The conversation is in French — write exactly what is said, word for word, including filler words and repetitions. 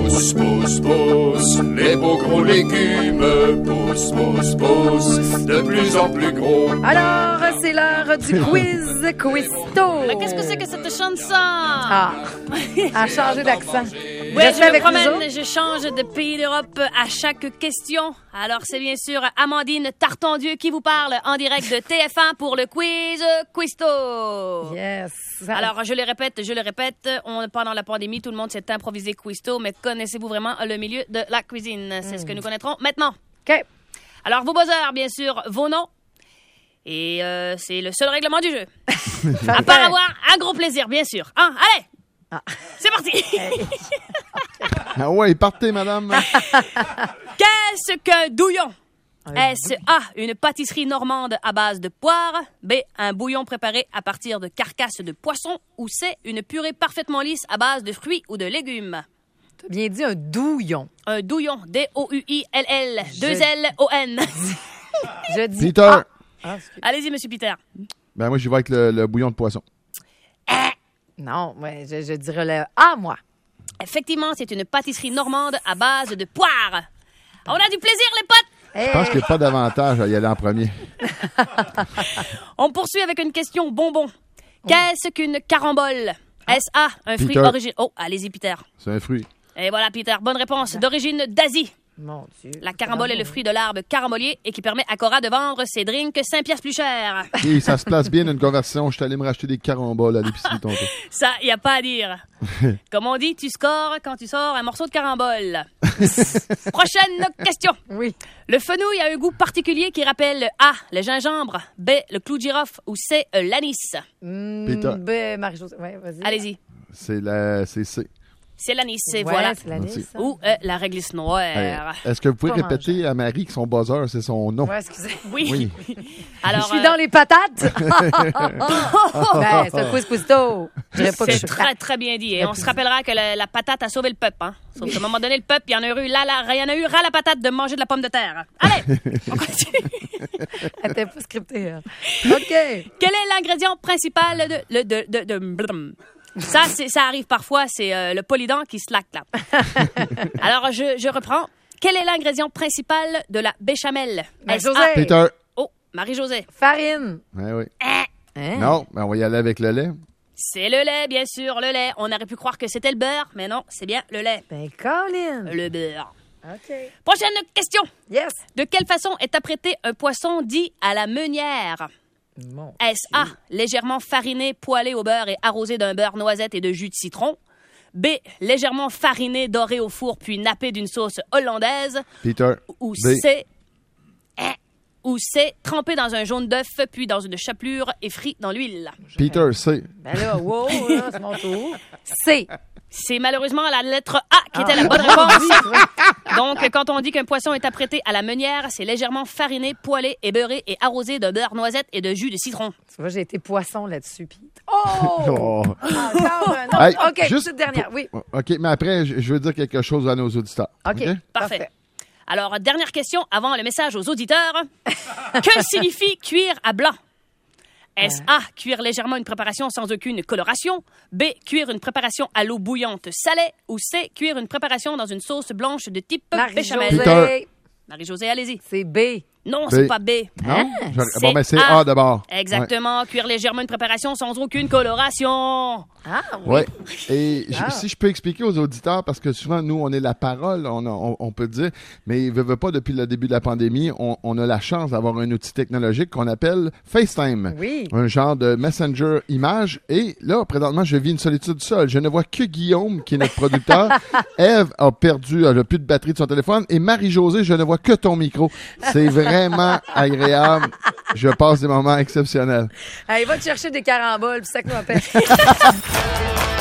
Pousse, pousse, pousse, les beaux gros légumes. Pousse, pousse, pousse, de plus en plus gros. Alors, c'est l'heure du quiz Quisto. Mais qu'est-ce que c'est que cette chanson? Ah, à changer d'accent. Oui, je me avec promène, je change de pays d'Europe à chaque question. Alors, c'est bien sûr Amandine Tartandieu qui vous parle en direct de T F un pour le quiz Quisto. Yes. Alors, je le répète, je le répète, on, pendant la pandémie, tout le monde s'est improvisé Quisto, mais connaissez-vous vraiment le milieu de la cuisine? C'est mm. ce que nous connaîtrons maintenant. OK. Alors, vos buzzers, bien sûr, vos noms. Et euh, c'est le seul règlement du jeu. À part avoir un gros plaisir, bien sûr. Hein, allez! Ah. C'est parti! Ah ouais, partez, madame! Qu'est-ce qu'un douillon? Est-ce A, une pâtisserie normande à base de poire? B, un bouillon préparé à partir de carcasses de poisson? Ou C, une purée parfaitement lisse à base de fruits ou de légumes? T'as bien dit un douillon. Un douillon, D O U I L L, deux L O N. Je dis Peter! Ah. Ah, allez-y, monsieur Peter. Ben moi, j'y vais avec le, le bouillon de poisson. Non, ouais, je, je dirais le A, moi. Effectivement, c'est une pâtisserie normande à base de poire. On a du plaisir, les potes! Hey. Je pense qu'il n'y a pas d'avantage à y aller en premier. On poursuit avec une question bonbon. Qu'est-ce qu'une carambole? Est-ce A, un fruit origine... Oh, allez-y, Peter. C'est un fruit. Et voilà, Peter, bonne réponse. D'origine d'Asie. Mon Dieu. La carambole est le fruit de l'arbre carambolier et qui permet à Cora de vendre ses drinks cinq piastres plus cher. Et ça se place bien dans une conversion. Je suis allé me racheter des caramboles à l'épicerie tantôt. Ça, y a pas à dire. Comme on dit, tu scores quand tu sors un morceau de carambole. Prochaine question. Oui. Le fenouil a un goût particulier qui rappelle A, le gingembre, B, le clou de girofle ou C, l'anis. Mmh, Peter. B, Marie-Josée. Ouais, vas-y. Allez-y. C'est la... c'est C. C'est l'anis, ouais, voilà. C'est l'anis, ou euh, la réglisse noire. Hey, est-ce que vous pouvez Pas répéter manger. À Marie que son buzzer, c'est son nom? Ouais, excusez. Oui. Oui. Alors, je suis euh... dans les patates. Ben, c'est un quiz Quisto. C'est très, très bien dit. Et on se rappellera que la, la patate a sauvé le peuple. Hein. Sauf qu'à un moment donné, le peuple, il y en a eu là, là, il y en a eu ras la patate de manger de la pomme de terre. Allez, on continue. Elle était pas scriptée. Hein. OK. Quel est l'ingrédient principal de... Le, de, de, de, de ça, c'est, ça arrive parfois, c'est euh, le polydent qui slack là. Alors, je, je reprends. Quel est l'ingrédient principal de la béchamel? Marie-Josée. Peter. Oh, Marie-Josée. Farine. Ouais, oui. Hein? Hein? Non, ben on va y aller avec le lait. C'est le lait, bien sûr, le lait. On aurait pu croire que c'était le beurre, mais non, c'est bien le lait. Ben, Colin. Le beurre. OK. Prochaine question. Yes. De quelle façon est apprêté un poisson dit à la meunière? Mon Est-ce A, légèrement fariné, poêlé au beurre et arrosé d'un beurre noisette et de jus de citron? B, légèrement fariné, doré au four puis nappé d'une sauce hollandaise? Peter. Ou B. C, hein, ou C, trempé dans un jaune d'œuf puis dans une chapelure et frit dans l'huile? Peter, C. Ben là, wow, là, c'est mon tour. C. C'est malheureusement la lettre A qui était la bonne réponse. Donc, quand on dit qu'un poisson est apprêté à la meunière, c'est légèrement fariné, poêlé et beurré et arrosé de beurre noisette et de jus de citron. Tu vois, j'ai été poisson là-dessus. Pis... Oh! Oh. Encore un autre. Hey, OK, juste toute dernière, pour- oui. OK, mais après, je je veux dire quelque chose à nos auditeurs. OK, OK? Parfait. Alors, dernière question avant le message aux auditeurs. Que signifie cuire à blanc? Est-ce A, cuire légèrement une préparation sans aucune coloration? B, cuire une préparation à l'eau bouillante salée? Ou C, cuire une préparation dans une sauce blanche de type béchamel? Marie-Josée. Marie-Josée, allez-y. C'est B. Non, B. c'est pas B. Non? Hein? Je- C'est Bon, ben c'est A. A d'abord. Exactement. Cuire légèrement une préparation sans aucune coloration. Ah, oui. Ouais. Et j- Ah. si je peux expliquer aux auditeurs, parce que souvent, nous, on est la parole, on, a- on, on peut dire, mais veut, veut pas, depuis le début de la pandémie, on, on a la chance d'avoir un outil technologique qu'on appelle FaceTime. Oui. Un genre de messenger image. Et là, présentement, je vis une solitude seule. Je ne vois que Guillaume, qui est notre producteur. Ève a perdu, elle a plus de batterie de son téléphone. Et Marie-Josée, je ne vois que ton micro. C'est vraiment agréable. Je passe des moments exceptionnels. Allez, va te chercher des caramboles, puis ça que m'appelle.